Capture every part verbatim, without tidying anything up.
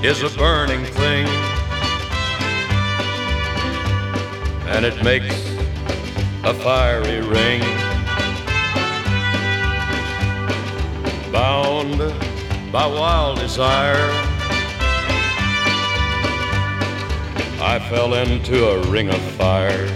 is a burning thing, and it makes a fiery ring. Bound by wild desire, I fell into a ring of fire.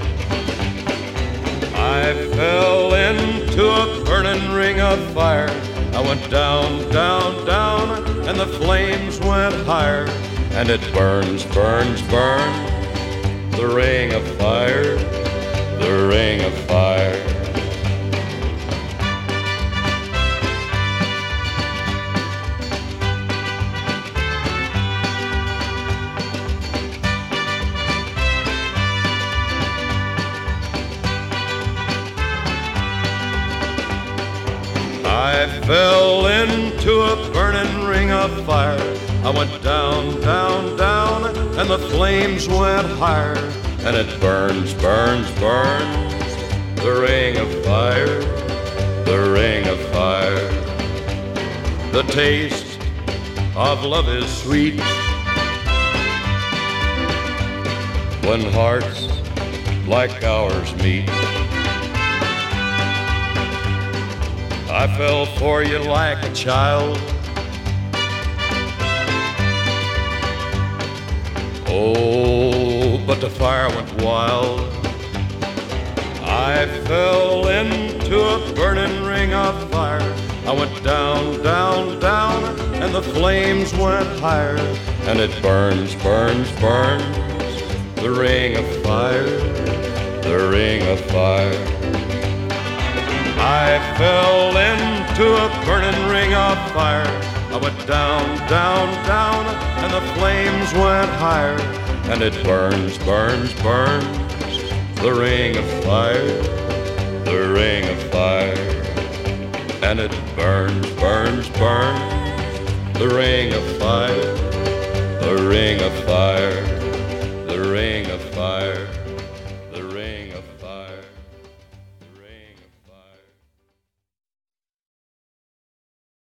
I fell into a burning ring of fire. I went down, down, down, and the flames went higher. And it burns, burns, burns, the ring of fire, the ring of fire. I fell into a burning ring of fire. I went down, down, down, and the flames went higher. And it burns, burns, burns, the ring of fire, the ring of fire. The taste of love is sweet when hearts like ours meet. I fell for you like a child. Oh, but the fire went wild. I fell into a burning ring of fire. I went down, down, down, and the flames went higher. And it burns, burns, burns, the ring of fire, the ring of fire. I fell into a burning ring of fire. I went down, down, down, and the flames went higher. And it burns, burns, burns, the ring of fire, the ring of fire. And it burns, burns, burns, the ring of fire, the ring of fire.